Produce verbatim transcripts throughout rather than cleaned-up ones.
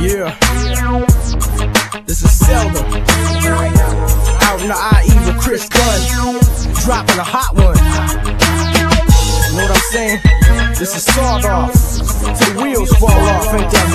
Yeah, this is Seldom out in the I E with Chris Gunn, dropping a hot one. You know what I'm saying? This is sawed off till the wheels fall off, ain't that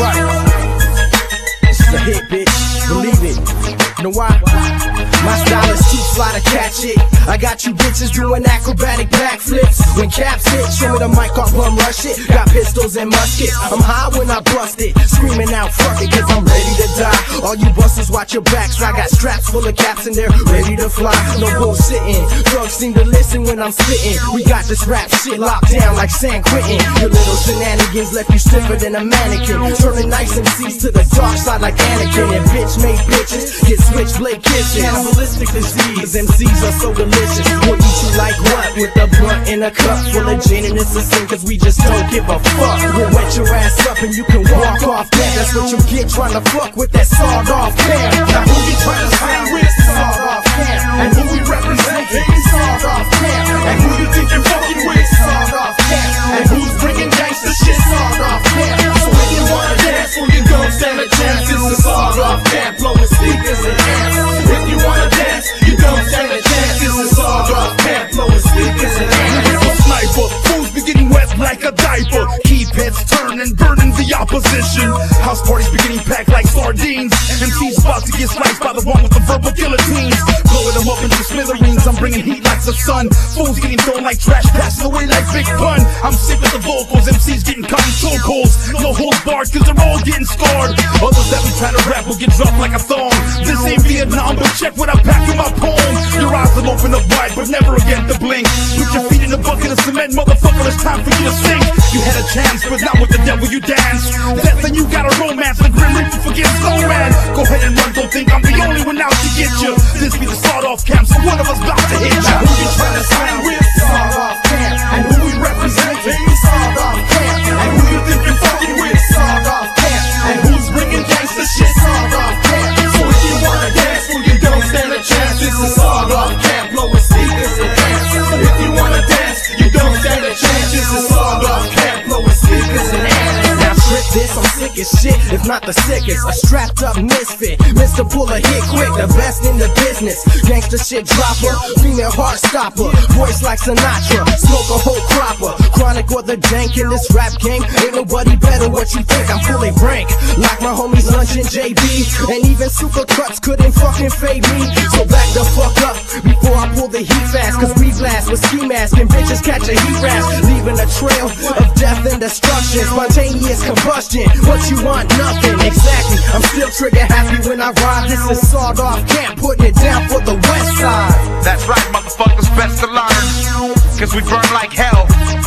right? This is a hit, bitch, believe it. You know why? My style is too fly to catch it. I got you bitches doing acrobatic backflips. When caps hit, show me the mic, I'll bum rush it. Got pistols and muskets, I'm high when I bust it. Screaming out, fuck it, cause I'm ready to die. All you busters watch your backs, I got straps full of caps and they're ready to fly. No bullshitting, drugs seem to listen when I'm spitting. We got this rap shit locked down like San Quentin. Your little shenanigans left you stiffer than a mannequin. Turning nice M Cs to the dark side like Anakin. And bitch made bitches get switchblade kisses. Cannibalistic disease, cause M Cs are so delicious. We'll eat you like what? With a blunt in a cup full of gin, and it's a sin cause we just don't give a fuck. We'll wet your ass up and you can walk off that. That's what you get trying to fuck with that sawed off cam. Now who you trying to hang with? Sawed off cam. And who we representing? Sawed off cam. And who you think you're fucking with? Sawed off cam. And who's bringing gangsta shit? Sawed off cam. So if you wanna dance, well you don't stand a chance. It's a sawed off cam, blowing speakers and amps. If you wanna dance, you don't stand a chance. It's a sawed off cam, blowing speakers and amps. Sniper, fools be getting wet like a diaper. Keep heads turning, burning the opposition. House parties beginning packed like sardines. M Cs about to get sliced by the one with the verbal guillotines. Blowing them up into smithereens, I'm bringing heat like the sun. Fools getting thrown like trash, passing away like Big Pun. I'm sick of the vocals, M Cs getting caught in chokeholds. No holds barred, cause they're all getting scarred. Others that be trying to rap will get dropped like a thong. This ain't Vietnam, but check what I pack in my poem. Your eyes will open up wide, but never again to blink. Put your feet in a bucket of cement, motherfucker, it's time for you to sink. You had a chance, but not with the devil you dance. That thing you got a romance, the Grim Reaper forgets no man. Go ahead and run, don't think I'm the only one out to get you. This be the sawed off camp, so one of us about to hit ya. Who you trying to sign with? Sawed off camp. And who we representing? Sawed off camp. And who you think you're fucking with? Sawed off camp. And who's bringing gangsta shit? Sawed off camp. So if you wanna dance, well you don't stand a chance. This is sawed off camp, blowing speakers and amps. If you wanna dance, you don't stand a chance. This is sawed off camp, blowing speakers and amps. Now trip this, I'm sick as shit, if not the sickest. A strapped up misfit, Mister Pull a hit quick, the best in the business. Gangsta shit dropper, female heart stopper, voice like Sinatra, smoke a whole cropper. Chronic or the jank in this rap game, ain't nobody better. What you think? I'm fully rank, like my homies Lunch and J B, and even super cuts couldn't fucking fade me. So back the fuck up before I pull the heat fast, cause we blast with ski mask and bitches catch a heat rash, leaving a trail of death and destruction, spontaneous combustion. What you want? Nothing. Exactly. I'm still trigger happy when I ride. This is sawed off camp, putting it down for the west side. That's right, motherfuckers, best to learn, cause we burn like hell.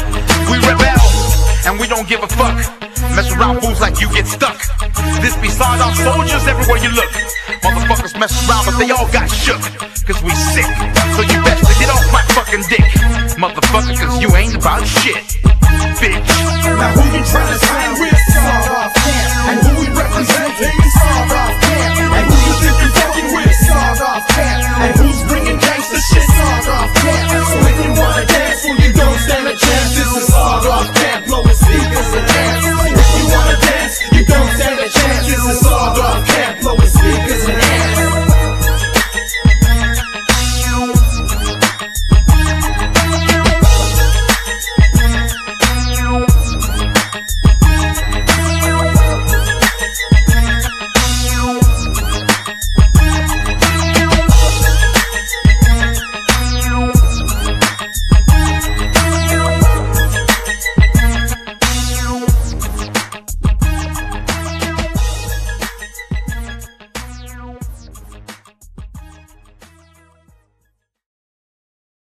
We rebel, and we don't give a fuck. Mess around fools like you get stuck. This be sawed off soldiers everywhere you look. Motherfuckers mess around but they all got shook, cause we sick. So you best to get off my fucking dick, motherfucker, cause you ain't about shit, bitch. Now who you tryna sign with?